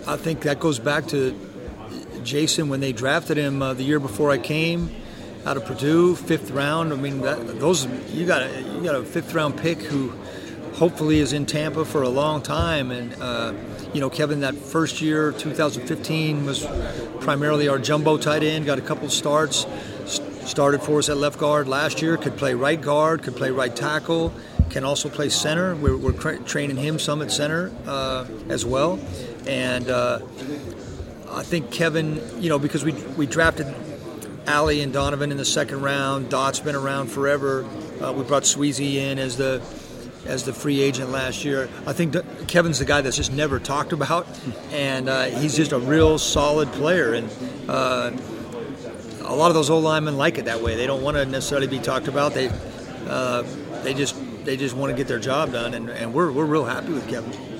I think that goes back to Jason when they drafted him the year before I came out of Purdue, 5th round. I mean, you got a 5th round pick who hopefully is in Tampa for a long time. And Kevin, that first year, 2015, was primarily our jumbo tight end. Got a couple of starts. Started for us at left guard last year. Could play right guard. Could play right tackle. Can also play center. We're training him some at center as well. And I think Kevin, because we drafted Allie and Donovan in the 2nd round. Dot's been around forever. We brought Sweezy in as the free agent last year. I think Kevin's the guy that's just never talked about, and he's just a real solid player. And a lot of those old linemen like it that way. They don't want to necessarily be talked about. They just want to get their job done, and we're real happy with Kevin.